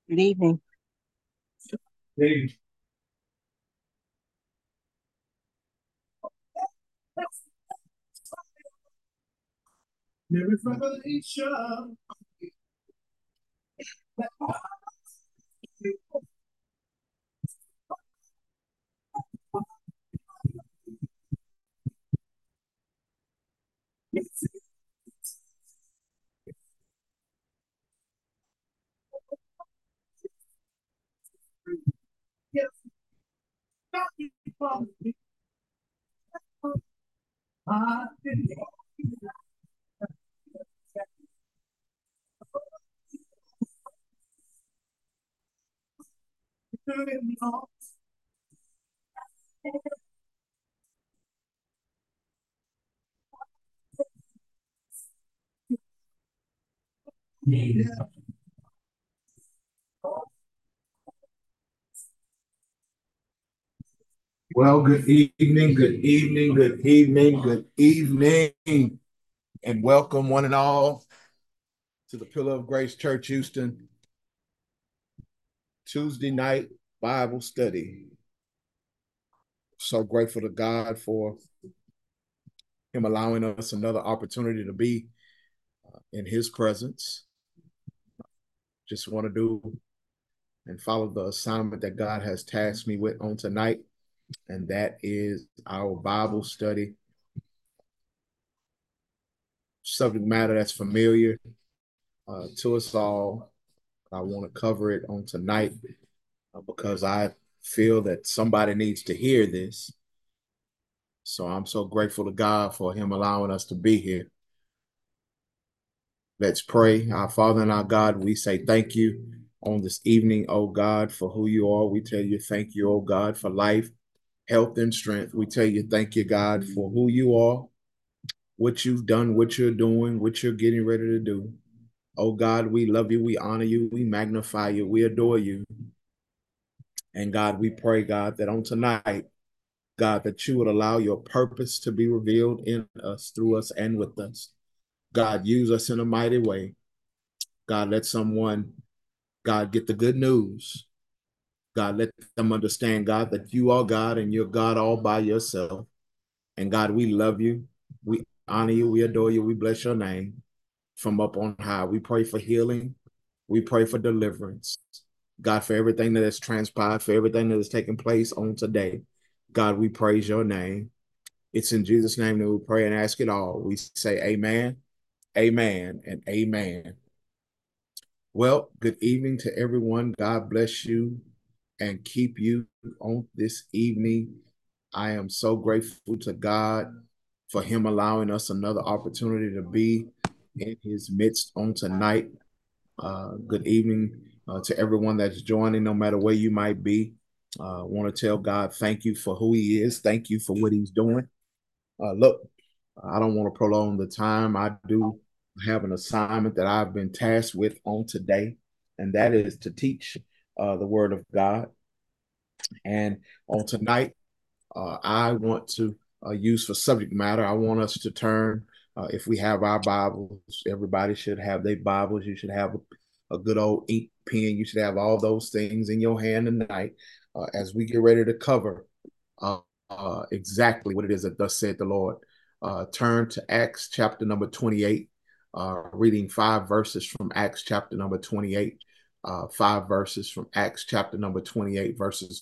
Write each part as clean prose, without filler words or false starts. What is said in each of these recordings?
Good evening. Hey, every revelation. Yes, God, you promised me. I didn't do it all. Yeah. Well, good evening, good evening, good evening, good evening, and welcome one and all to the Pillar of Grace Church Houston Tuesday night Bible study. So grateful to God for Him allowing us another opportunity to be in His presence. Just want to do and follow the assignment that God has tasked me with on tonight, and that is our Bible study. Subject matter that's familiar to us all. I want to cover it on tonight because I feel that somebody needs to hear this. So I'm so grateful to God for Him allowing us to be here. Let's pray. Our Father and our God, we say thank you on this evening, oh God, for who you are. We tell you thank you, oh God, for life, health, and strength. We tell you thank you, God, for who you are, what you've done, what you're doing, what you're getting ready to do. Oh God, we love you, we honor you, we magnify you, we adore you. And God, we pray, God, that on tonight, God, that you would allow your purpose to be revealed in us, through us, and with us. God, use us in a mighty way. God, let someone, God, get the good news. God, let them understand, God, that you are God and you're God all by yourself. And God, we love you. We honor you. We adore you. We bless your name from up on high. We pray for healing. We pray for deliverance. God, for everything that has transpired, for everything that has taken place on today. God, we praise your name. It's in Jesus' name that we pray and ask it all. We say amen, amen, and amen. Well, good evening to everyone. God bless you and keep you on this evening. I am so grateful to God for Him allowing us another opportunity to be in His midst on tonight. Good evening to everyone that's joining, no matter where you might be. I want to tell God thank you for who He is. Thank you for what He's doing. Look, I don't want to prolong the time. I do have an assignment that I've been tasked with on today, and that is to teach the Word of God. And on tonight, I want to use for subject matter. I want us to turn, if we have our Bibles, everybody should have their Bibles. You should have a good old ink pen. You should have all those things in your hand tonight as we get ready to cover uh, exactly what it is that thus said the Lord. Turn to Acts chapter number 28, reading 5 verses from Acts chapter number 28. 5 verses from Acts chapter number 28,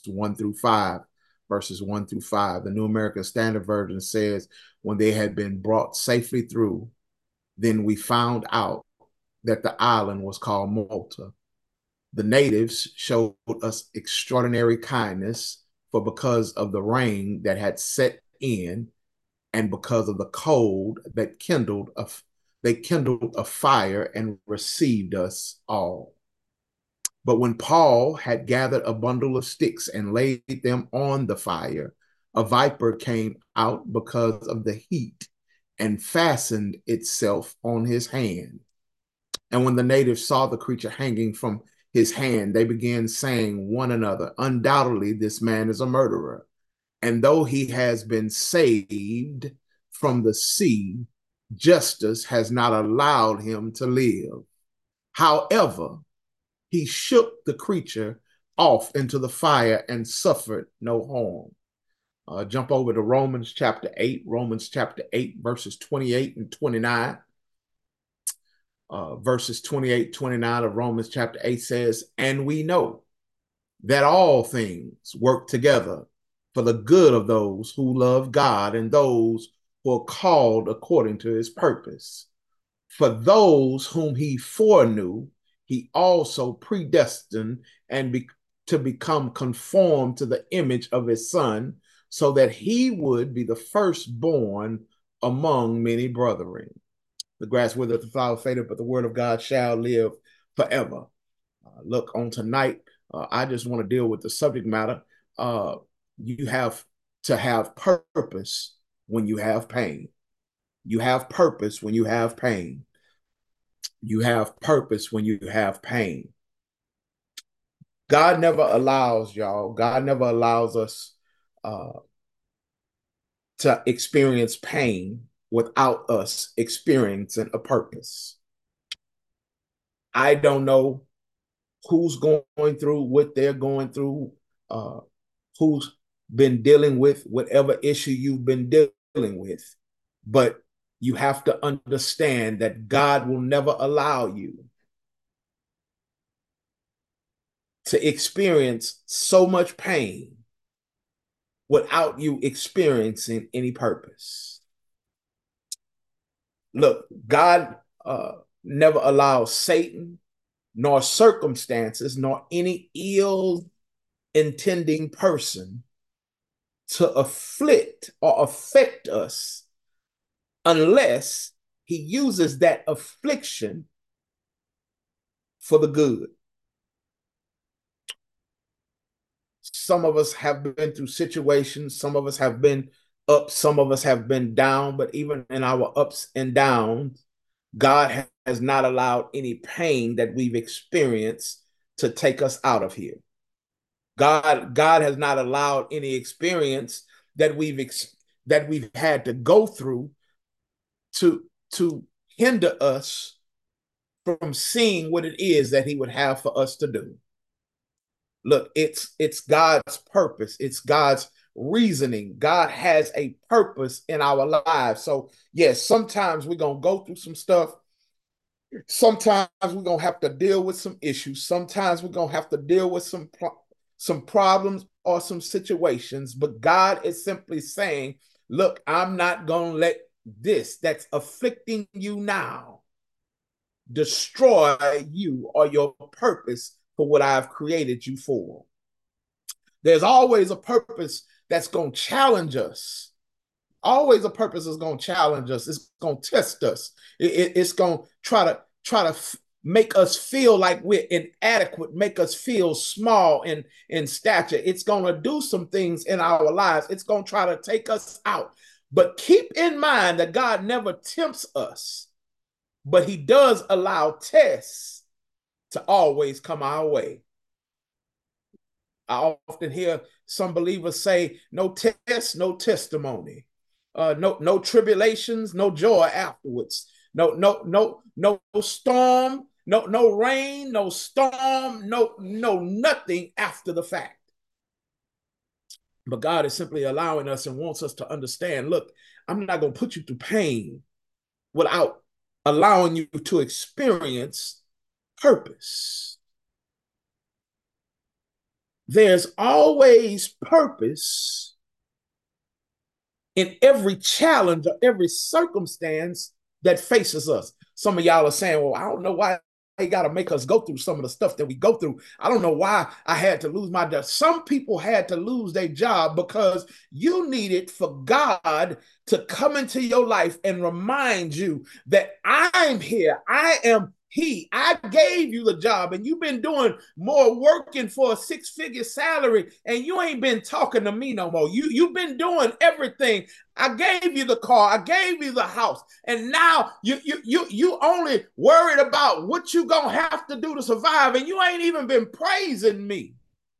verses 1 through 5. The New American Standard Version says, when they had been brought safely through, then we found out that the island was called Malta. The natives showed us extraordinary kindness, for because of the rain that had set in and because of the cold that they kindled a fire and received us all. But when Paul had gathered a bundle of sticks and laid them on the fire, a viper came out because of the heat and fastened itself on his hand. And when the natives saw the creature hanging from his hand, they began saying one another, undoubtedly, this man is a murderer. And though he has been saved from the sea, justice has not allowed him to live. However, he shook the creature off into the fire and suffered no harm. Jump over to Romans chapter 8, Romans chapter 8, verses 28 and 29. Verses 28, 29 of Romans chapter 8 says, and we know that all things work together for the good of those who love God and those who are called according to his purpose. For those whom he foreknew, he also predestined to become conformed to the image of his son, so that he would be the firstborn among many brethren. The grass withereth, the flower fadeth, but the word of God shall live forever. Look, on tonight, I just want to deal with the subject matter. You have to have purpose when you have pain. You have purpose when you have pain. You have purpose when you have pain. God never allows, y'all, God never allows us to experience pain without us experiencing a purpose. I don't know who's going through what they're going through, who's been dealing with whatever issue you've been dealing with, but you have to understand that God will never allow you to experience so much pain without you experiencing any purpose. Look, God never allows Satan, nor circumstances, nor any ill intending person to afflict or affect us unless he uses that affliction for the good. Some of us have been through situations, some of us have been up, some of us have been down, but even in our ups and downs, God has not allowed any pain that we've experienced to take us out of here. God has not allowed any experience that we've had to go through to hinder us from seeing what it is that he would have for us to do. Look, it's God's purpose. It's God's reasoning. God has a purpose in our lives. So, yes, sometimes we're going to go through some stuff. Sometimes we're going to have to deal with some issues. Sometimes we're going to have to deal with some problems or some situations. But God is simply saying, look, I'm not going to let this that's afflicting you now destroy you or your purpose for what I've created you for. There's always a purpose that's going to challenge us. Always a purpose is going to challenge us. It's going to test us. It's going to try to make us feel like we're inadequate, make us feel small in stature. It's going to do some things in our lives. It's going to try to take us out. But keep in mind that God never tempts us, but he does allow tests to always come our way. I often hear some believers say, no test, no testimony. No tribulations, no joy afterwards. No storm, no rain, no storm, no nothing after the fact. But God is simply allowing us and wants us to understand, look, I'm not going to put you through pain without allowing you to experience purpose. There's always purpose in every challenge or every circumstance that faces us. Some of y'all are saying, well, I don't know why he got to make us go through some of the stuff that we go through. I don't know why I had to lose my job. Some people had to lose their job because you needed for God to come into your life and remind you that I'm here. I am I gave you the job and you've been doing more working for a six-figure salary and you ain't been talking to me no more. You've been doing everything. I gave you the car. I gave you the house. And now you only worried about what you gonna have to do to survive and you ain't even been praising me.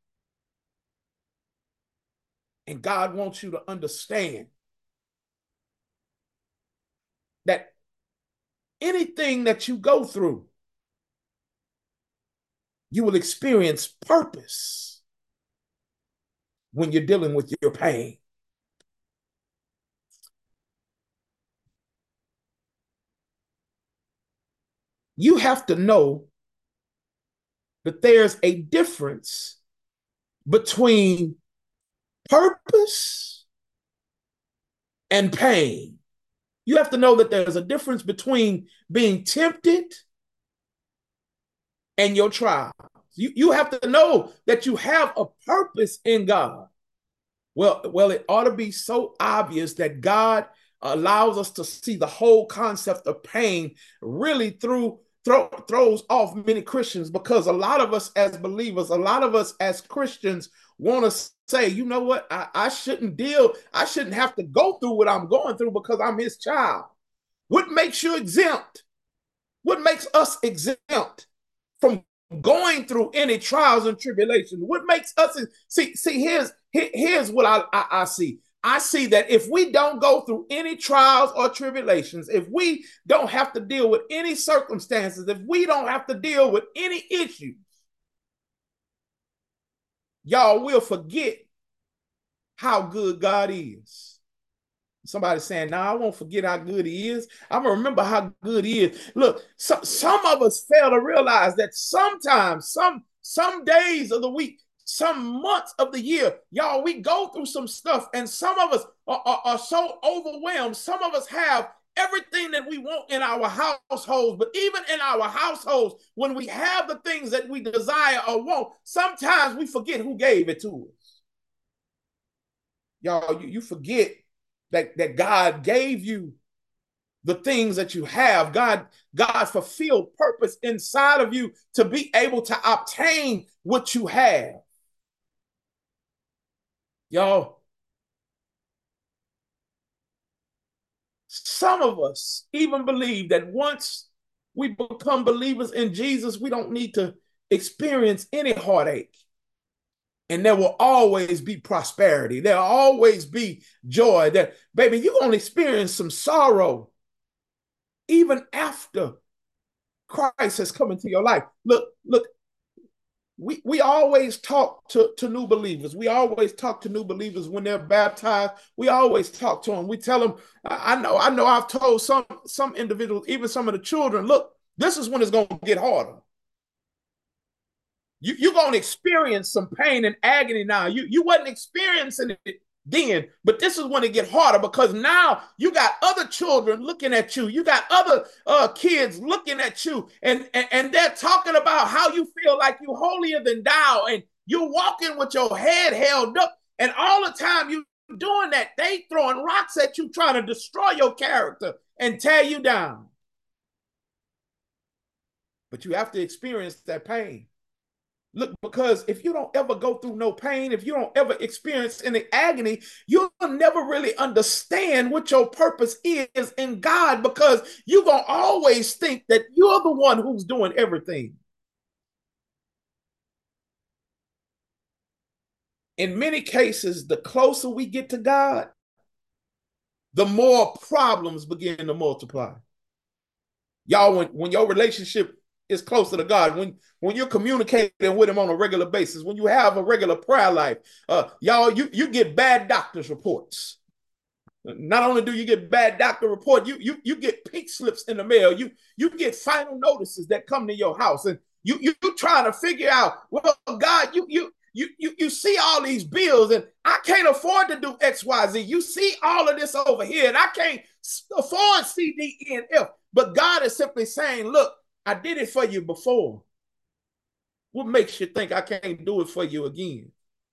And God wants you to understand that anything that you go through, You will experience purpose when you're dealing with your pain. You have to know that there's a difference between purpose and pain. You have to know that there's a difference between being tempted and your trials. You have to know that you have a purpose in God. Well, it ought to be so obvious that God allows us to see the whole concept of pain really throws off many Christians, because a lot of us as believers, a lot of us as Christians want to say, you know what, I shouldn't have to go through what I'm going through because I'm his child. What makes you exempt? What makes us exempt from going through any trials and tribulations? What makes us here's what I see. I see that if we don't go through any trials or tribulations, if we don't have to deal with any circumstances, if we don't have to deal with any issues, y'all will forget how good God is. Somebody saying, "No, I won't forget how good he is. I'm going to remember how good he is." Look, some of us fail to realize that sometimes, some days of the week, some months of the year, y'all, we go through some stuff, and some of us are so overwhelmed. Some of us have everything that we want in our households, but even in our households, when we have the things that we desire or want, sometimes we forget who gave it to us. Y'all, you forget that God gave you the things that you have. God fulfilled purpose inside of you to be able to obtain what you have. Y'all, some of us even believe that once we become believers in Jesus, we don't need to experience any heartache. And there will always be prosperity. There'll always be joy. That, baby, you're going to experience some sorrow even after Christ has come into your life. Look, we always talk to new believers. We always talk to new believers when they're baptized. We always talk to them. We tell them, I know I've told some individuals, even some of the children, look, this is when it's going to get harder. You're going to experience some pain and agony now. You wasn't experiencing it then, but this is when it get harder, because now you got other children looking at you. You got other kids looking at you, and they're talking about how you feel like you holier than thou, and you're walking with your head held up, and all the time you doing that, they throwing rocks at you, trying to destroy your character and tear you down. But you have to experience that pain. Look, because if you don't ever go through no pain, if you don't ever experience any agony, you'll never really understand what your purpose is in God, because you're going to always think that you're the one who's doing everything. In many cases, the closer we get to God, the more problems begin to multiply. Y'all, when your relationship is closer to God, when you're communicating with him on a regular basis, when you have a regular prayer life, y'all, you get bad doctor's reports. Not only do you get bad doctor report, you get pink slips in the mail. You get final notices that come to your house, and you trying to figure out, well, God, you see all these bills, and I can't afford to do X, Y, Z. You see all of this over here, and I can't afford C, D, E, and F. But God is simply saying, look, I did it for you before. What makes you think I can't do it for you again?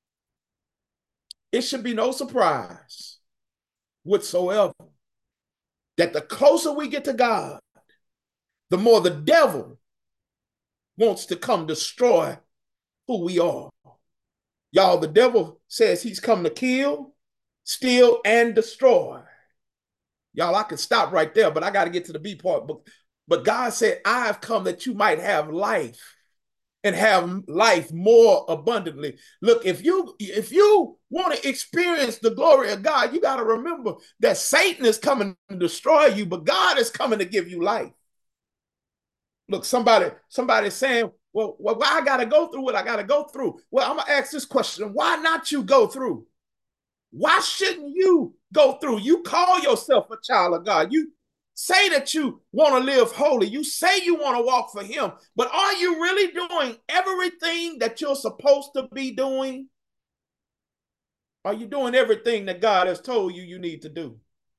It should be no surprise whatsoever that the closer we get to God, the more the devil wants to come destroy who we are. Y'all, the devil says he's come to kill, steal, and destroy. Y'all, I can stop right there, but I got to get to the B part. But God said, I've come that you might have life, and have life more abundantly. Look, if you want to experience the glory of God, you got to remember that Satan is coming to destroy you, but God is coming to give you life. Look, somebody saying, Well, why I got to go through what I got to go through? Well, I'm going to ask this question. Why not you go through? Why shouldn't you go through? You call yourself a child of God. You say that you want to live holy. You say you want to walk for him. But are you really doing everything that you're supposed to be doing? Are you doing everything that God has told you need to do?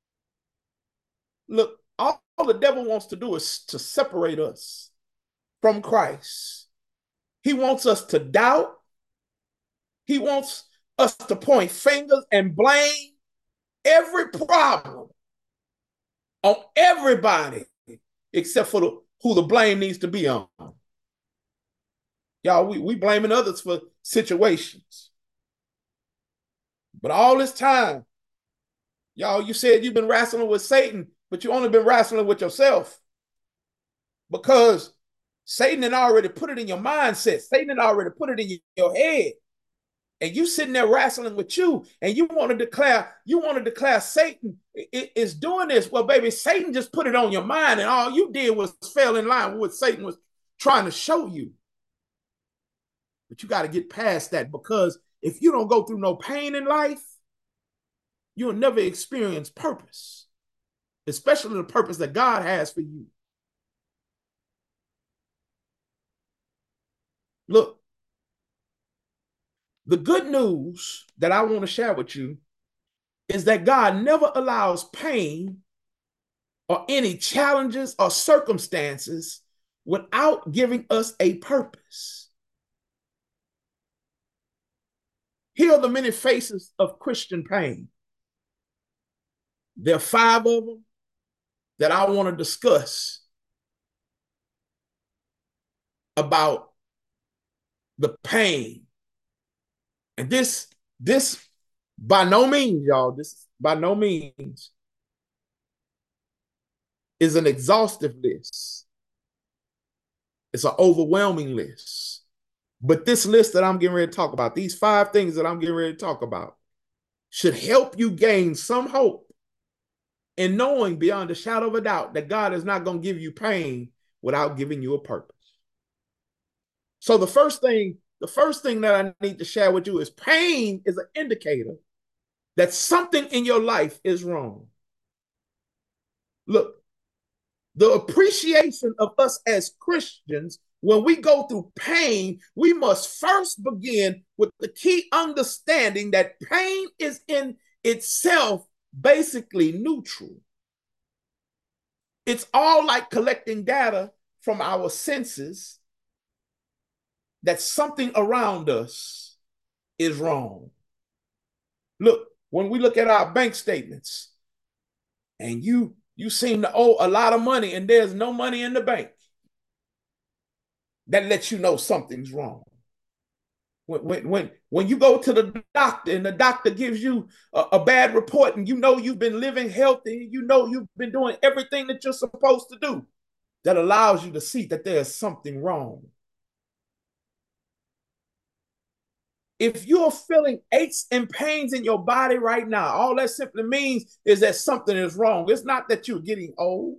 Look, all the devil wants to do is to separate us from Christ. He wants us to doubt. He wants us to point fingers and blame every problem on everybody except for who the blame needs to be on. Y'all, we blaming others for situations. But all this time, y'all, you said you've been wrestling with Satan, but you only been wrestling with yourself. Because Satan had already put it in your mindset. Satan had already put it in your head. And you sitting there wrestling with you, and you want to declare Satan is doing this. Well, baby, Satan just put it on your mind, and all you did was fell in line with what Satan was trying to show you. But you got to get past that, because if you don't go through no pain in life, you'll never experience purpose, especially the purpose that God has for you. Look, the good news that I want to share with you is that God never allows pain or any challenges or circumstances without giving us a purpose. Here are the many faces of Christian pain. There are 5 of them that I want to discuss about the pain. And this by no means, y'all, this by no means is an exhaustive list. It's an overwhelming list. But this list that I'm getting ready to talk about, these 5 things that I'm getting ready to talk about, should help you gain some hope in knowing beyond a shadow of a doubt that God is not going to give you pain without giving you a purpose. So the first thing that I need to share with you is pain is an indicator that something in your life is wrong. Look, the appreciation of us as Christians, when we go through pain, we must first begin with the key understanding that pain is in itself basically neutral. It's all like collecting data from our senses that something around us is wrong. Look, when we look at our bank statements and you seem to owe a lot of money and there's no money in the bank, that lets you know something's wrong. When you go to the doctor and the doctor gives you a bad report and you know you've been living healthy, you know you've been doing everything that you're supposed to do, that allows you to see that there's something wrong. If you're feeling aches and pains in your body right now, all that simply means is that something is wrong. It's not that you're getting old.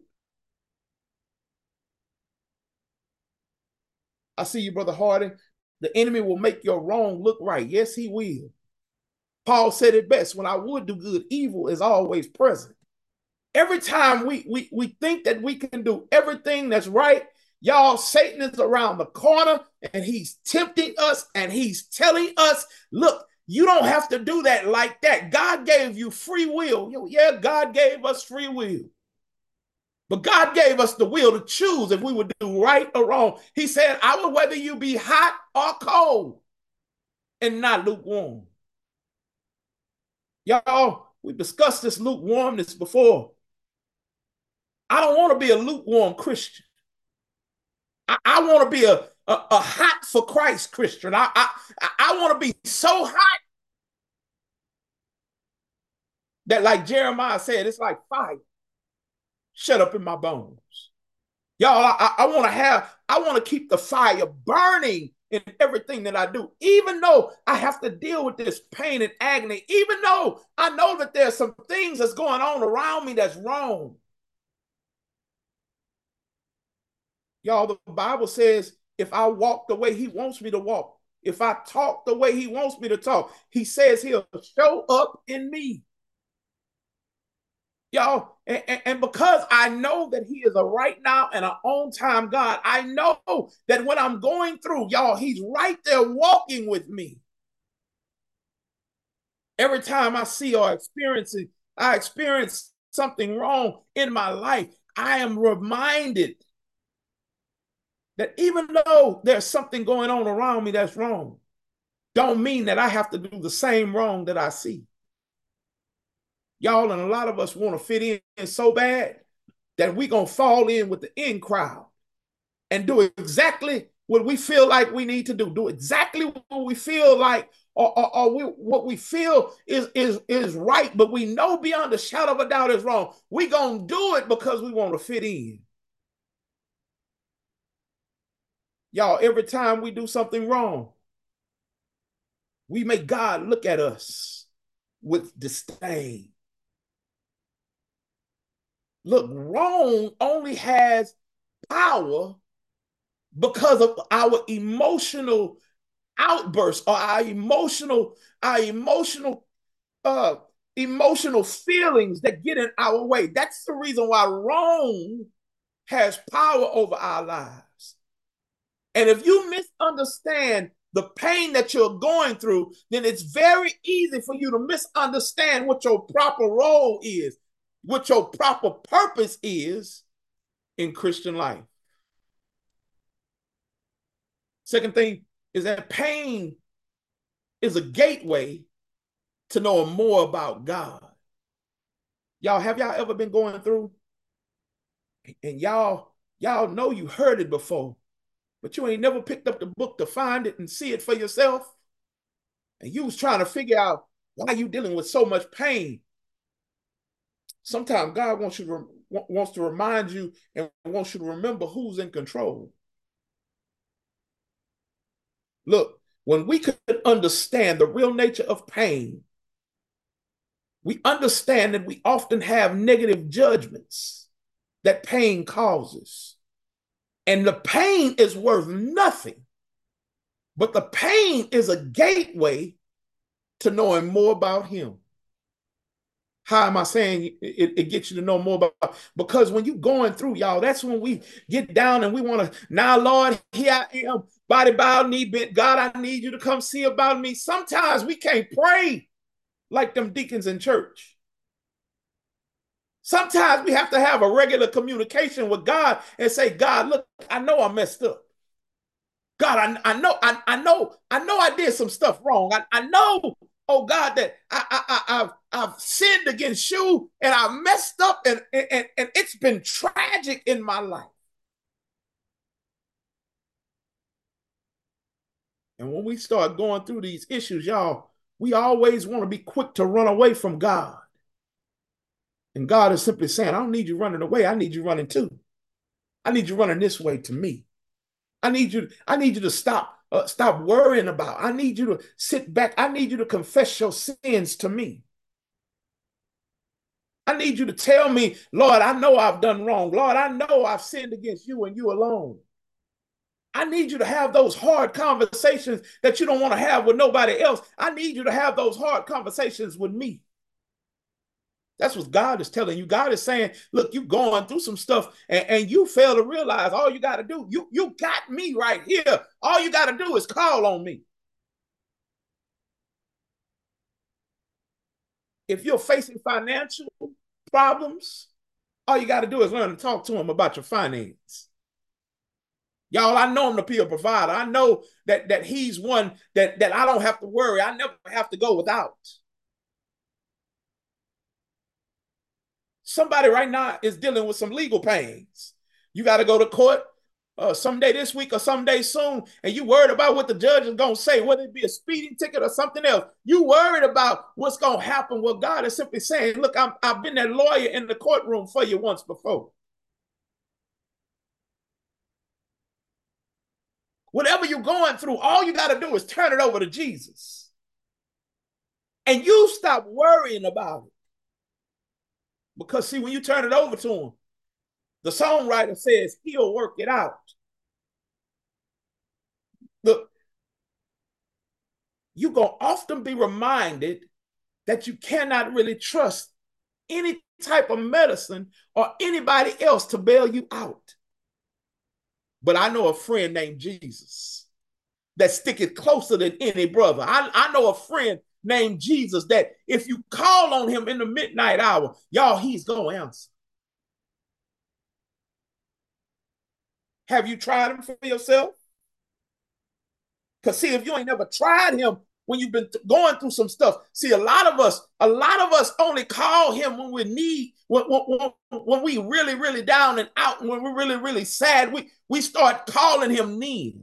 I see you, Brother Harding. The enemy will make your wrong look right. Yes, he will. Paul said it best: when I would do good, evil is always present. Every time we think that we can do everything that's right, y'all, Satan is around the corner and he's tempting us and he's telling us, look, you don't have to do that like that. God gave you free will. Yeah, God gave us free will. But God gave us the will to choose if we would do right or wrong. He said, I will whether you be hot or cold and not lukewarm. Y'all, we discussed this lukewarmness before. I don't want to be a lukewarm Christian. I want to be a hot for Christ Christian. I want to be so hot that, like Jeremiah said, it's like fire shut up in my bones. Y'all, I want to keep the fire burning in everything that I do, even though I have to deal with this pain and agony, even though I know that there's some things that's going on around me that's wrong. Y'all, the Bible says if I walk the way he wants me to walk, if I talk the way he wants me to talk, he says he'll show up in me. Y'all, and because I know that he is a right now and an on time God, I know that when I'm going through, y'all, he's right there walking with me. Every time I experience something wrong in my life, I am reminded that even though there's something going on around me that's wrong, don't mean that I have to do the same wrong that I see. Y'all, and a lot of us want to fit in so bad that we're going to fall in with the in crowd and do exactly what we feel like we need to do exactly what we feel like, what we feel is right, but we know beyond a shadow of a doubt is wrong. We're going to do it because we want to fit in. Y'all, every time we do something wrong, we make God look at us with disdain. Look, wrong only has power because of our emotional outbursts or our uh emotional feelings that get in our way. That's the reason why wrong has power over our lives. And if you misunderstand the pain that you're going through, then it's very easy for you to misunderstand what your proper role is, what your proper purpose is in Christian life. Second thing is that pain is a gateway to know more about God. Y'all, have y'all ever been going through and y'all know you heard it before, but you ain't never picked up the book to find it and see it for yourself? And you was trying to figure out why you dealing with so much pain. Sometimes God wants to remind you and wants you to remember who's in control. Look, when we could understand the real nature of pain, we understand that we often have negative judgments that pain causes. And the pain is worth nothing, but the pain is a gateway to knowing more about him. How am I saying it gets you to know more about? Because when you're going through, y'all, that's when we get down and we want to, now, Lord, here I am, body bowed, knee bent. God, I need you to come see about me. Sometimes we can't pray like them deacons in church. Sometimes we have to have a regular communication with God and say, God, look, I know I messed up. God, I know I did some stuff wrong. I know, oh God, that I've sinned against you and I messed up and it's been tragic in my life. And when we start going through these issues, y'all, we always want to be quick to run away from God. And God is simply saying, I don't need you running away. I need you running too. I need you running this way to me. I need you to stop worrying about. I need you to sit back. I need you to confess your sins to me. I need you to tell me, Lord, I know I've done wrong. Lord, I know I've sinned against you and you alone. I need you to have those hard conversations that you don't want to have with nobody else. I need you to have those hard conversations with me. That's what God is telling you. God is saying, look, you're going through some stuff and you fail to realize all you got to do, you got me right here. All you got to do is call on me. If you're facing financial problems, all you got to do is learn to talk to him about your finance. Y'all, I know him to be a provider. I know that he's one that I don't have to worry. I never have to go without. Somebody right now is dealing with some legal pains. You got to go to court someday this week or someday soon, and you worried about what the judge is going to say, whether it be a speeding ticket or something else. You worried about what's going to happen. Well, God is simply saying, look, I've been that lawyer in the courtroom for you once before. Whatever you're going through, all you got to do is turn it over to Jesus. And you stop worrying about it. Because, see, when you turn it over to him, the songwriter says he'll work it out. Look, you're going to often be reminded that you cannot really trust any type of medicine or anybody else to bail you out. But I know a friend named Jesus that sticketh closer than any brother. I know a friend named Jesus that if you call on him in the midnight hour, y'all, he's going to answer. Have you tried him for yourself? Because see, if you ain't never tried him when you've been going through some stuff, see, a lot of us only call him when we need, when we really, really down and out, when we're really, really sad, we start calling him need.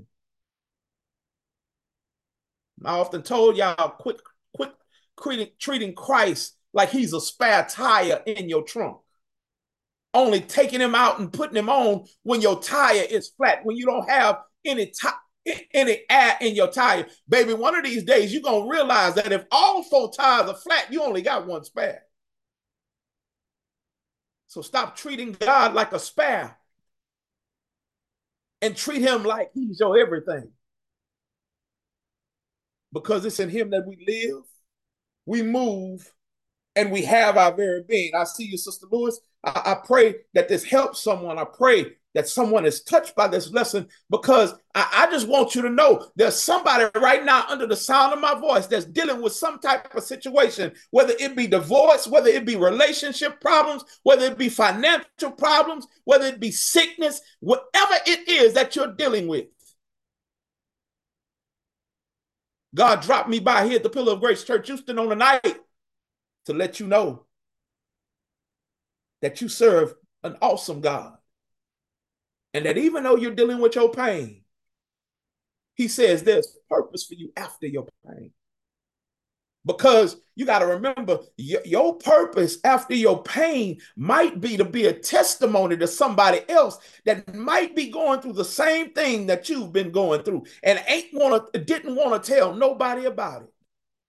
I often told y'all, quit treating Christ like he's a spare tire in your trunk. Only taking him out and putting him on when your tire is flat, when you don't have any air in your tire. Baby, one of these days you're going to realize that if all four tires are flat, you only got one spare. So stop treating God like a spare and treat him like he's your everything. Because it's in him that we live, we move, and we have our very being. I see you, Sister Lewis. I pray that this helps someone. I pray that someone is touched by this lesson, because I just want you to know there's somebody right now under the sound of my voice that's dealing with some type of situation, whether it be divorce, whether it be relationship problems, whether it be financial problems, whether it be sickness, whatever it is that you're dealing with. God dropped me by here at the Pillar of Grace Church Houston on the night to let you know that you serve an awesome God. And that even though you're dealing with your pain, he says there's purpose for you after your pain. Because you got to remember, your purpose after your pain might be to be a testimony to somebody else that might be going through the same thing that you've been going through and didn't want to tell nobody about it.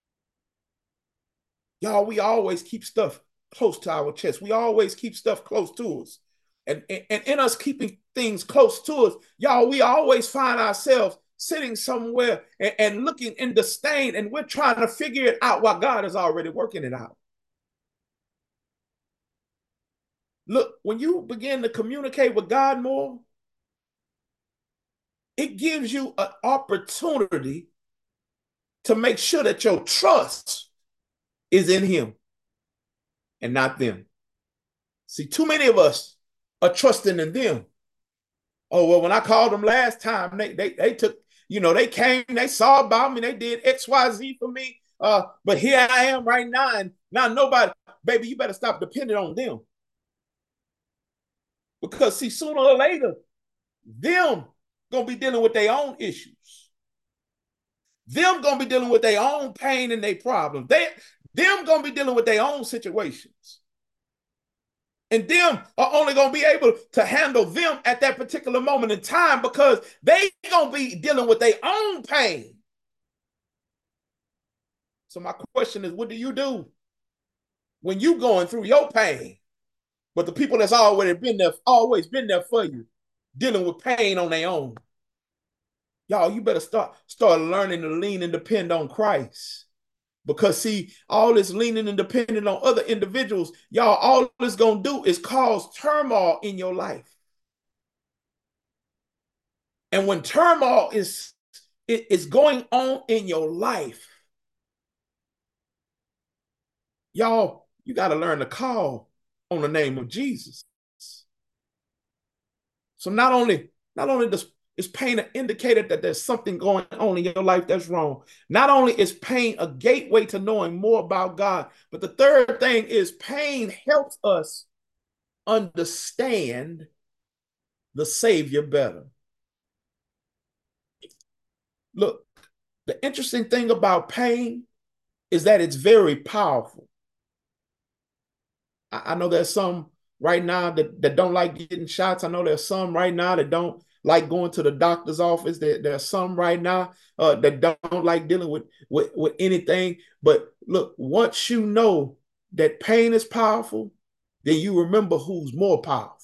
Y'all, we always keep stuff close to our chest. We always keep stuff close to us. And in us keeping things close to us, y'all, we always find ourselves sitting somewhere and looking in disdain, and we're trying to figure it out while God is already working it out. Look, when you begin to communicate with God more, it gives you an opportunity to make sure that your trust is in him and not them. See, too many of us are trusting in them. Oh, well, when I called them last time, they took, they came, they saw about me, they did XYZ for me. But here I am right now, and now nobody, baby, you better stop depending on them. Because see, sooner or later, them gonna be dealing with their own issues. Them gonna be dealing with their own pain and their problems. Them gonna be dealing with their own situations. And them are only going to be able to handle them at that particular moment in time, because they going to be dealing with their own pain. So my question is, what do you do when you going through your pain, but the people that's always been there for you, dealing with pain on their own? Y'all, you better start learning to lean and depend on Christ. Because see, all this leaning and depending on other individuals, y'all, all it's going to do is cause turmoil in your life. And when turmoil is going on in your life, y'all, you got to learn to call on the name of Jesus. So not only is pain an indicator that there's something going on in your life that's wrong, not only is pain a gateway to knowing more about God, but the third thing is pain helps us understand the Savior better. Look, the interesting thing about pain is that it's very powerful. I know there's some right now that don't like getting shots. I know there's some right now that don't like going to the doctor's office. There's some right now that don't like dealing with anything. But look, once you know that pain is powerful, then you remember who's more powerful.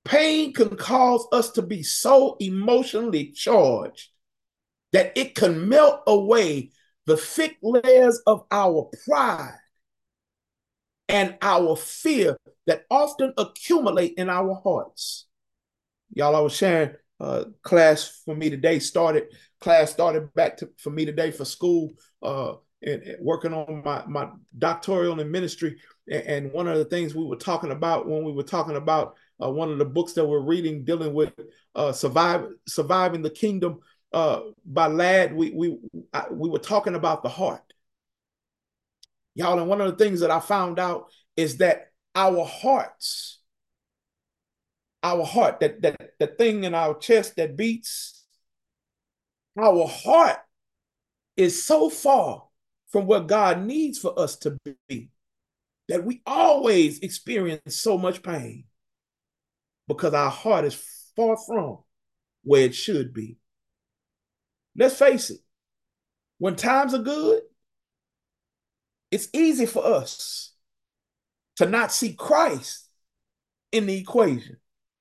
pain can cause us to be so emotionally charged that it can melt away the thick layers of our pride and our fear that often accumulate in our hearts. Y'all, I was sharing class for me today started for me today for school, and working on my doctoral in ministry. And one of the things we were talking about when we were talking about one of the books that we're reading dealing with surviving the kingdom by Ladd, we were talking about the heart. Y'all, and one of the things that I found out is that our hearts, our heart, that thing in our chest that beats, our heart is so far from where God needs for us to be that we always experience so much pain because our heart is far from where it should be. Let's face it, when times are good, it's easy for us to not see Christ in the equation.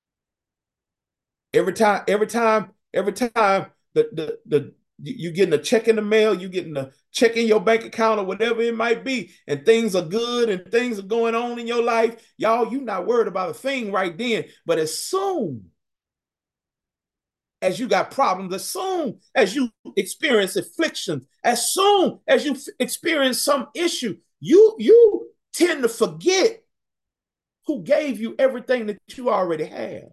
Every time the you getting a check in the mail, you getting a check in your bank account or whatever it might be, and things are good and things are going on in your life, y'all, you not worried about a thing right then. But as soon as you got problems, as soon as you experience afflictions, as soon as you experience some issue, you tend to forget who gave you everything that you already have.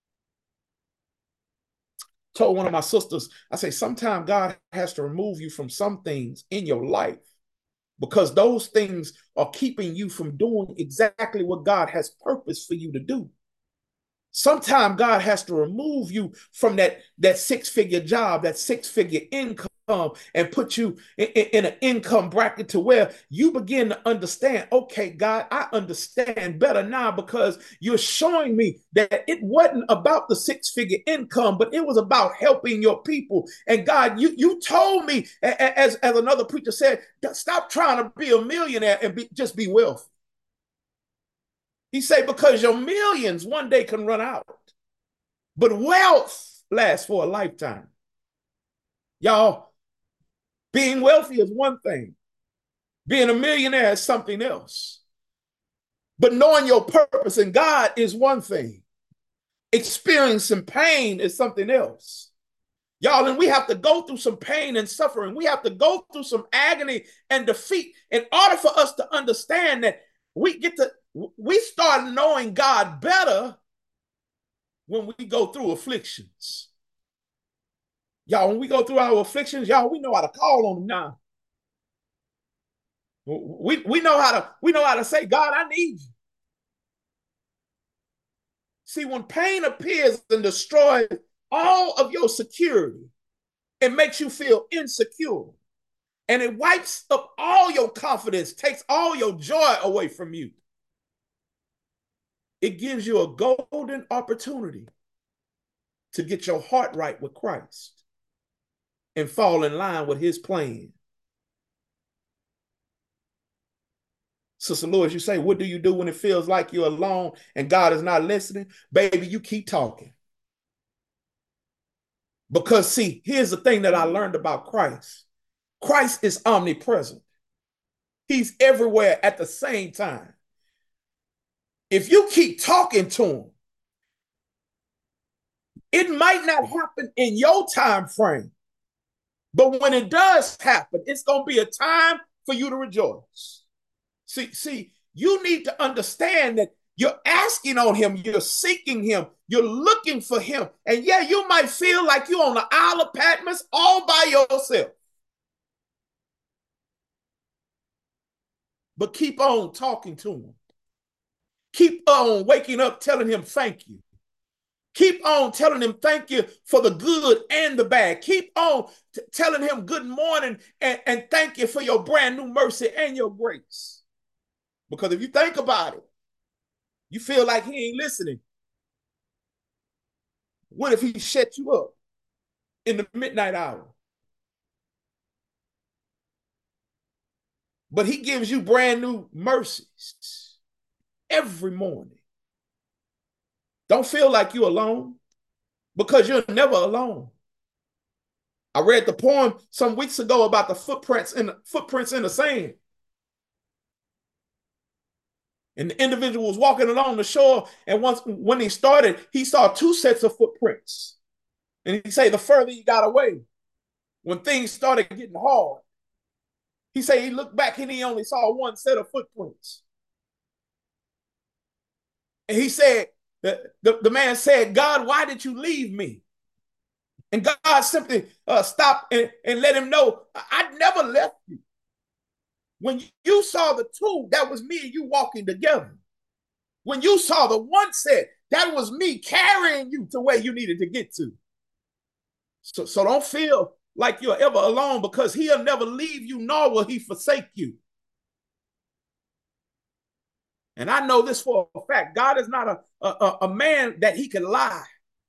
Told one of my sisters, I say, sometimes God has to remove you from some things in your life because those things are keeping you from doing exactly what God has purpose for you to do. Sometimes God has to remove you from that six-figure job, that six-figure income, and put you in an income bracket to where you begin to understand, okay, God, I understand better now because you're showing me that it wasn't about the six-figure income, but it was about helping your people. And God, you told me, as another preacher said, stop trying to be a millionaire and just be wealthy. He said, because your millions one day can run out, but wealth lasts for a lifetime. Y'all, being wealthy is one thing. Being a millionaire is something else. But knowing your purpose in God is one thing. Experiencing pain is something else. Y'all, and we have to go through some pain and suffering. We have to go through some agony and defeat in order for us to understand that we start knowing God better when we go through afflictions. Y'all, when we go through our afflictions, y'all, we know how to call on him now. We know how to say, God, I need you. See, when pain appears and destroys all of your security, it makes you feel insecure. And it wipes up all your confidence, takes all your joy away from you. It gives you a golden opportunity to get your heart right with Christ and fall in line with his plan. Sister Lewis, you say, what do you do when it feels like you're alone and God is not listening? Baby, you keep talking. Because see, here's the thing that I learned about Christ. Christ is omnipresent. He's everywhere at the same time. If you keep talking to him, it might not happen in your time frame, but when it does happen, it's going to be a time for you to rejoice. See, you need to understand that you're asking on him, you're seeking him, you're looking for him. And yeah, you might feel like you're on the Isle of Patmos all by yourself. But keep on talking to him. Keep on waking up telling him thank you. Keep on telling him thank you for the good and the bad. Keep on telling him good morning and thank you for your brand new mercy and your grace. Because if you think about it, you feel like he ain't listening. What if he shut you up in the midnight hour? But he gives you brand new mercies every morning. Don't feel like you're alone because you're never alone. I read the poem some weeks ago about the footprints in the sand. And the individual was walking along the shore, and when he started, he saw two sets of footprints. And he said, the further he got away, when things started getting hard, he said he looked back and he only saw one set of footprints. And he said, the man said, God, why did you leave me? And God simply stopped and let him know, I never left you. When you saw the two, that was me and you walking together. When you saw the one set, that was me carrying you to where you needed to get to. So don't feel like you're ever alone, because he'll never leave you, nor will he forsake you. And I know this for a fact. God is not a man that he can lie.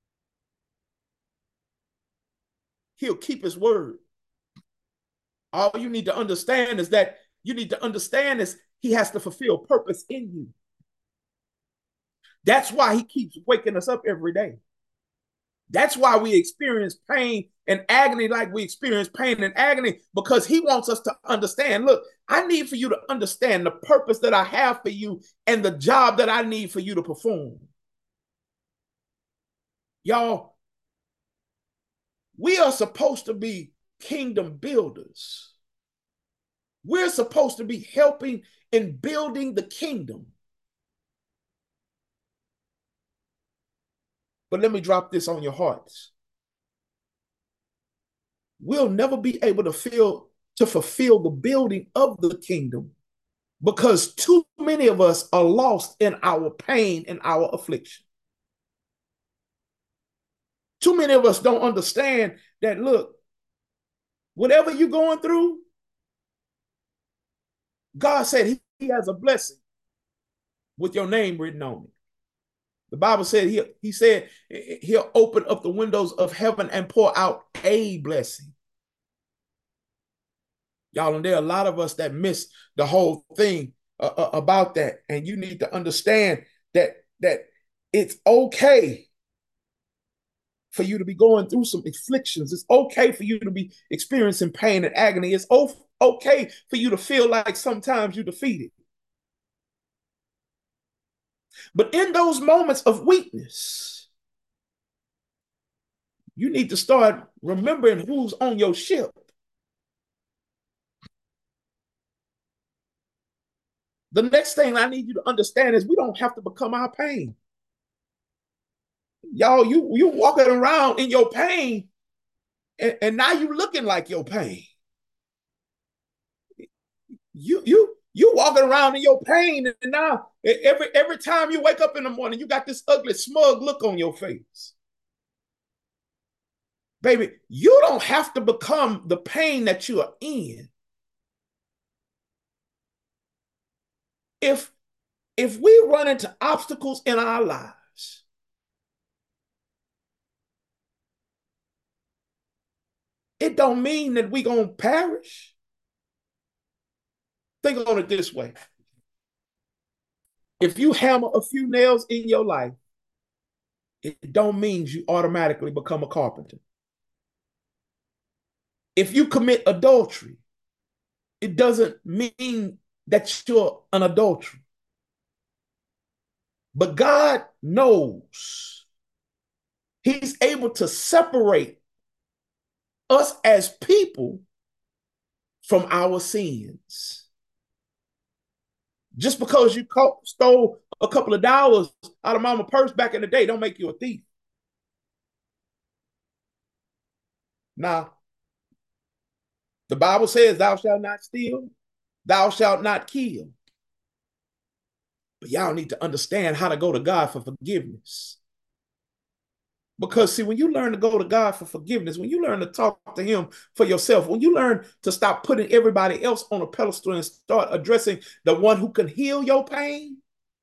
He'll keep his word. All you need to understand is he has to fulfill purpose in you. That's why he keeps waking us up every day. That's why we experience pain and agony like we experience pain and agony, because he wants us to understand, look, I need for you to understand the purpose that I have for you and the job that I need for you to perform. Y'all, we are supposed to be kingdom builders. We're supposed to be helping in building the kingdom. But let me drop this on your hearts. We'll never be able to fulfill the building of the kingdom because too many of us are lost in our pain and our affliction. Too many of us don't understand that, look, whatever you're going through, God said he has a blessing with your name written on it. The Bible said he said he'll open up the windows of heaven and pour out a blessing. Y'all, and there are a lot of us that miss the whole thing about that. And you need to understand that it's okay for you to be going through some afflictions. It's okay for you to be experiencing pain and agony. It's okay for you to feel like sometimes you're defeated. But in those moments of weakness, you need to start remembering who's on your ship. The next thing I need you to understand is we don't have to become our pain. Y'all, you walking around in your pain, and now you looking like your pain. You walking around in your pain, and now every time you wake up in the morning, you got this ugly, smug look on your face. Baby, you don't have to become the pain that you are in. If we run into obstacles in our lives, it don't mean that we gonna perish. Think on it this way. If you hammer a few nails in your life, it don't mean you automatically become a carpenter. If you commit adultery, it doesn't mean that you're an adulterer. But God knows he's able to separate us as people from our sins. Just because you stole a couple of dollars out of mama's purse back in the day don't make you a thief. Now, the Bible says, thou shalt not steal, thou shalt not kill. But y'all need to understand how to go to God for forgiveness. Because, see, when you learn to go to God for forgiveness, when you learn to talk to him for yourself, when you learn to stop putting everybody else on a pedestal and start addressing the one who can heal your pain,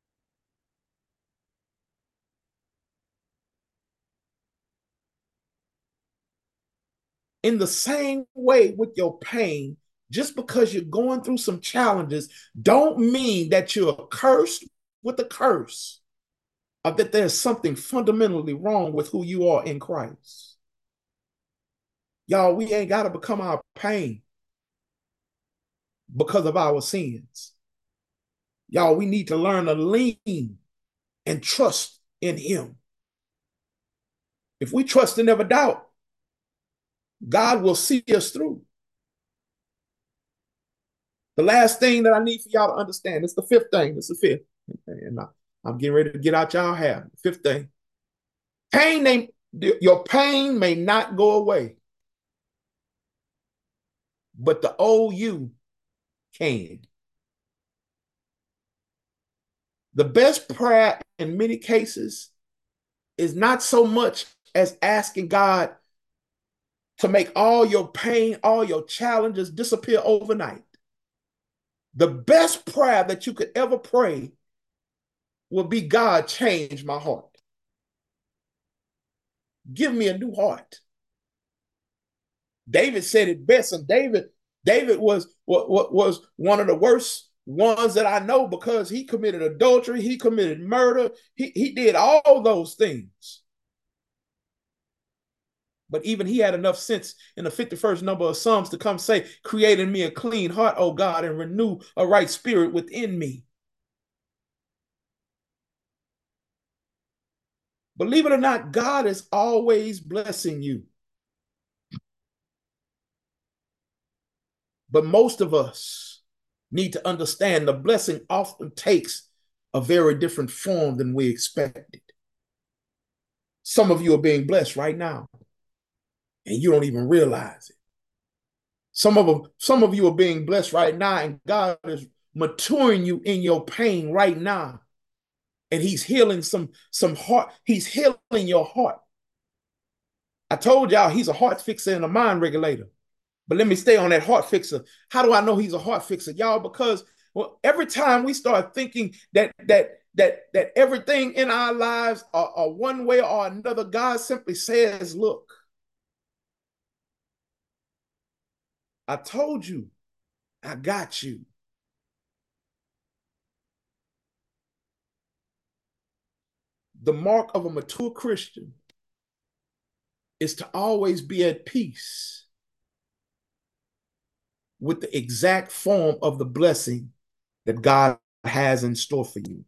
in the same way with your pain, just because you're going through some challenges, don't mean that you're cursed with a curse. that there's something fundamentally wrong with who you are in Christ. Y'all, we ain't got to become our pain because of our sins. Y'all, we need to learn to lean and trust in him. If we trust and never doubt, God will see us through. The last thing that I need for y'all to understand, it's the fifth thing. It's the fifth. And I'm getting ready to get out y'all hair. Fifth thing. Your pain may not go away, but the old you can. The best prayer in many cases is not so much as asking God to make all your pain, all your challenges disappear overnight. The best prayer that you could ever pray will be, God, change my heart. Give me a new heart. David said it best, and David was one of the worst ones that I know, because he committed adultery, he committed murder, he did all those things. But even he had enough sense in the 51st number of Psalms to come say, create in me a clean heart, O God, and renew a right spirit within me. Believe it or not, God is always blessing you. But most of us need to understand the blessing often takes a very different form than we expected. Some of you are being blessed right now, and you don't even realize it. Some of you are being blessed right now, and God is maturing you in your pain right now. And he's healing some heart. He's healing your heart. I told y'all he's a heart fixer and a mind regulator. But let me stay on that heart fixer. How do I know he's a heart fixer, y'all? Because every time we start thinking that everything in our lives are one way or another, God simply says, look, I told you, I got you. The mark of a mature Christian is to always be at peace with the exact form of the blessing that God has in store for you.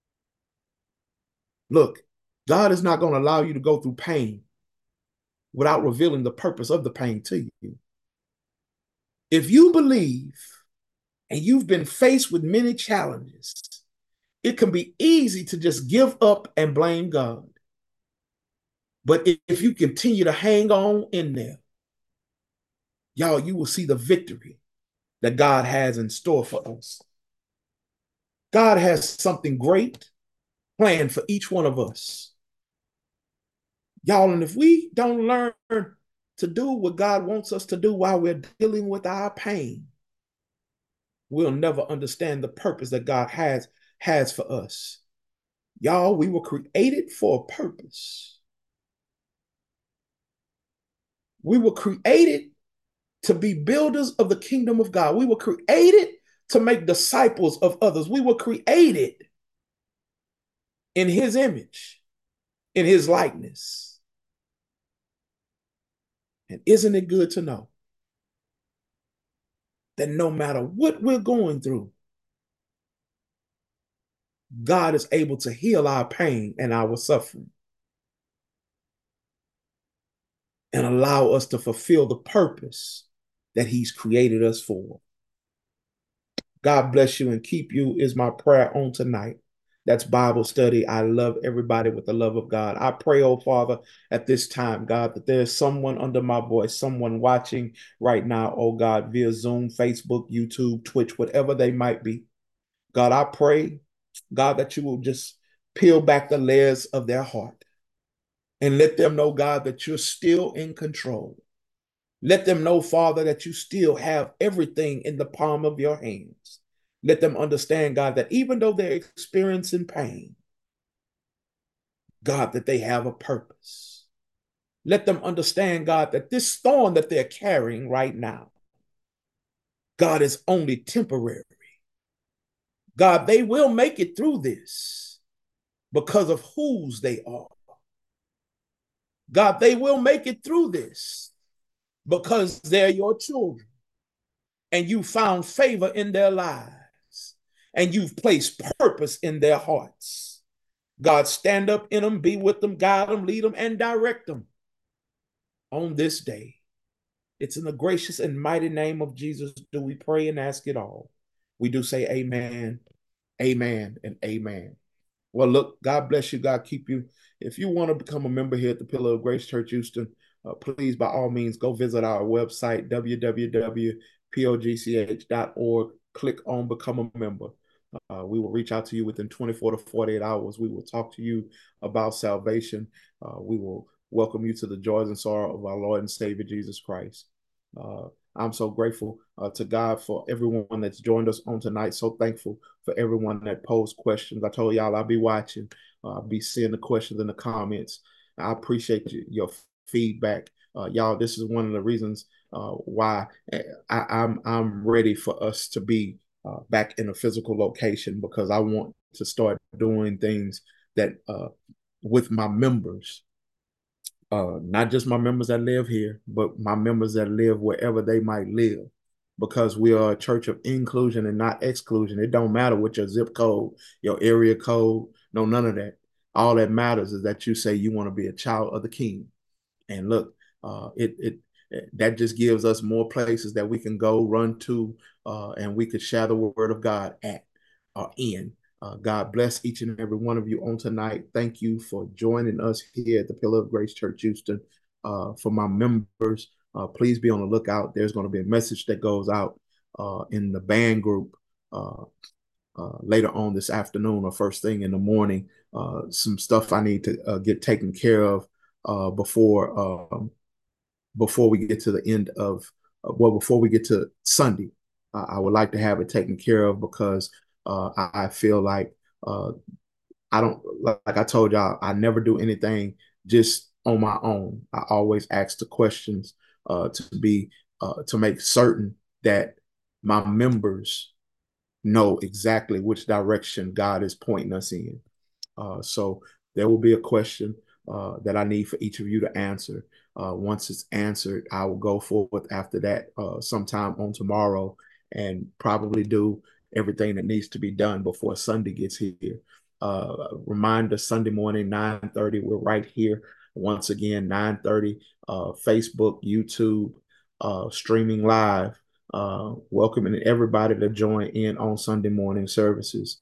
Look, God is not going to allow you to go through pain without revealing the purpose of the pain to you. If you believe and you've been faced with many challenges, it can be easy to just give up and blame God. But if you continue to hang on in there, y'all, you will see the victory that God has in store for us. God has something great planned for each one of us. Y'all, and if we don't learn to do what God wants us to do while we're dealing with our pain, we'll never understand the purpose that God has for us. Y'all, we were created for a purpose. We were created to be builders of the kingdom of God. We were created to make disciples of others. We were created in his image, in his likeness. And isn't it good to know that no matter what we're going through, God is able to heal our pain and our suffering and allow us to fulfill the purpose that he's created us for. God bless you and keep you is my prayer on tonight. That's Bible study. I love everybody with the love of God. I pray, oh Father, at this time, God, that there's someone under my voice, someone watching right now, oh God, via Zoom, Facebook, YouTube, Twitch, whatever they might be. God, I pray, God, that you will just peel back the layers of their heart and let them know, God, that you're still in control. Let them know, Father, that you still have everything in the palm of your hands. Let them understand, God, that even though they're experiencing pain, God, that they have a purpose. Let them understand, God, that this thorn that they're carrying right now, God, is only temporary. God, they will make it through this. because of whose they are. God, they will make it through this because they're your children and you found favor in their lives and you've placed purpose in their hearts. God, stand up in them, be with them, guide them, lead them, and direct them on this day. It's in the gracious and mighty name of Jesus do we pray and ask it all. We do say amen, amen, and amen. Well, look, God bless you. God keep you. If you want to become a member here at the Pillar of Grace Church Houston, please, by all means, go visit our website, www.pogch.org. Click on Become a Member. We will reach out to you within 24 to 48 hours. We will talk to you about salvation. We will welcome you to the joys and sorrow of our Lord and Savior, Jesus Christ. I'm so grateful to God for everyone that's joined us on tonight. So thankful for everyone that posed questions. I told y'all I'll be watching. I'll be seeing the questions in the comments. I appreciate your feedback. Y'all, this is one of the reasons why I'm ready for us to be back in a physical location, because I want to start doing things that with my members, not just my members that live here, but my members that live wherever they might live, because we are a church of inclusion and not exclusion. It don't matter what your zip code, your area code, no, none of that. All that matters is that you say you want to be a child of the King. And look, it that just gives us more places that we can go run to, and we could share the word of God at or in. God bless each and every one of you on tonight. Thank you for joining us here at the Pillar of Grace Church Houston. For my members, please be on the lookout. There's going to be a message that goes out in the band group later on this afternoon or first thing in the morning. Some stuff I need to get taken care of before we get to the end of before we get to Sunday. I would like to have it taken care of because I feel like I don't, like I told y'all, I never do anything just on my own. I always ask the questions to make certain that my members know exactly which direction God is pointing us in. So there will be a question that I need for each of you to answer. Once it's answered, I will go forward after that sometime on tomorrow and probably do everything that needs to be done before Sunday gets here. Reminder, Sunday morning, 9:30, we're right here. Once again, 9:30, Facebook, YouTube, streaming live, welcoming everybody to join in on Sunday morning services.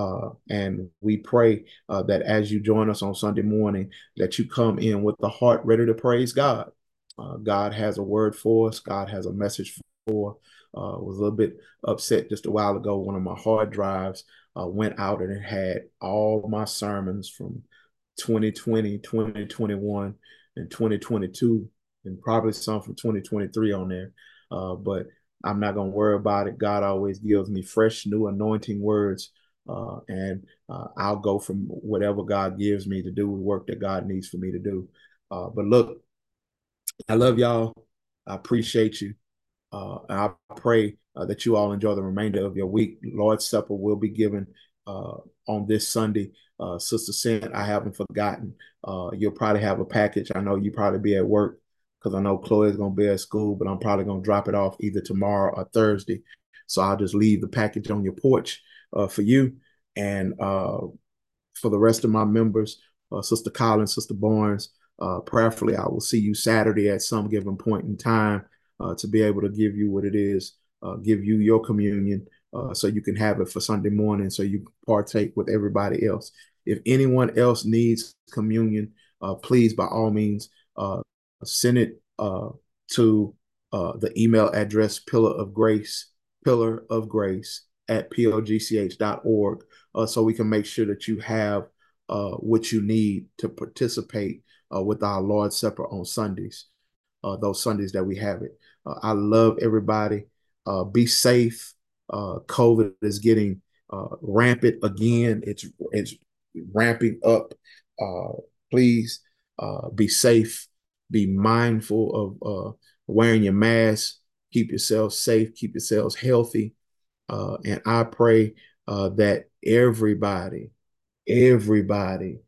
And we pray that as you join us on Sunday morning, that you come in with the heart ready to praise God. God has a word for us. God has a message for. Was a little bit upset just a while ago. One of my hard drives went out and it had all my sermons from 2020, 2021, and 2022, and probably some from 2023 on there. But I'm not going to worry about it. God always gives me fresh, new anointing words, and I'll go from whatever God gives me to do the work that God needs for me to do. But look, I love y'all. I appreciate you. And I pray that you all enjoy the remainder of your week. Lord's Supper will be given on this Sunday. Sister Sent, I haven't forgotten. You'll probably have a package. I know you probably be at work because I know Chloe's going to be at school, but I'm probably going to drop it off either tomorrow or Thursday. So I'll just leave the package on your porch for you. And for the rest of my members, Sister Collins, Sister Barnes, prayerfully, I will see you Saturday at some given point in time to be able to give you what it is, give you your communion so you can have it for Sunday morning so you can partake with everybody else. If anyone else needs communion, please, by all means, send it to the email address pillar of grace at pogch.org so we can make sure that you have what you need to participate with our Lord's Supper on Sundays, those Sundays that we have it. I love everybody. Be safe. COVID is getting rampant again. It's ramping up. Please be safe. Be mindful of wearing your mask. Keep yourselves safe. Keep yourselves healthy. And I pray that everybody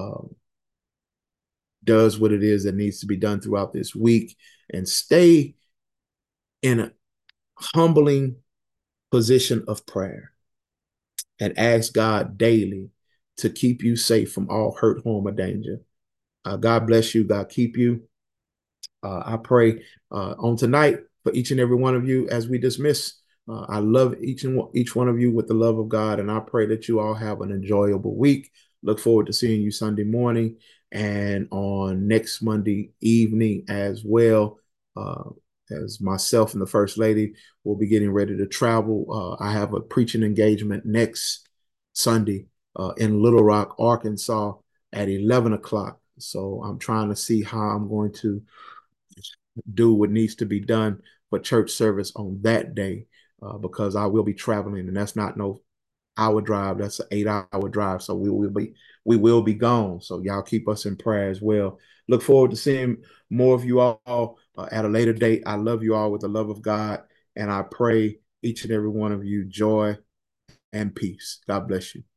does what it is that needs to be done throughout this week, and stay in a humbling position of prayer and ask God daily to keep you safe from all hurt, harm, or danger. God bless you. God keep you. I pray on tonight for each and every one of you as we dismiss. I love each one of you with the love of God, and I pray that you all have an enjoyable week. Look forward to seeing you Sunday morning and on next Monday evening as well. As myself and the First Lady will be getting ready to travel. I have a preaching engagement next Sunday in Little Rock, Arkansas at 11 o'clock. So I'm trying to see how I'm going to do what needs to be done for church service on that day, because I will be traveling, and that's not no hour drive. That's an 8 hour drive. So we will be gone. So y'all keep us in prayer as well. Look forward to seeing more of you all at a later date. I love you all with the love of God, and I pray each and every one of you joy and peace. God bless you.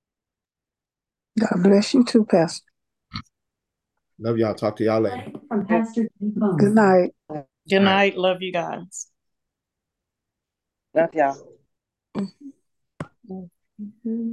God bless you too, Pastor. Love y'all. Talk to y'all later. From Pastor Good night. Good night. Love you guys. Love y'all. Mm-hmm.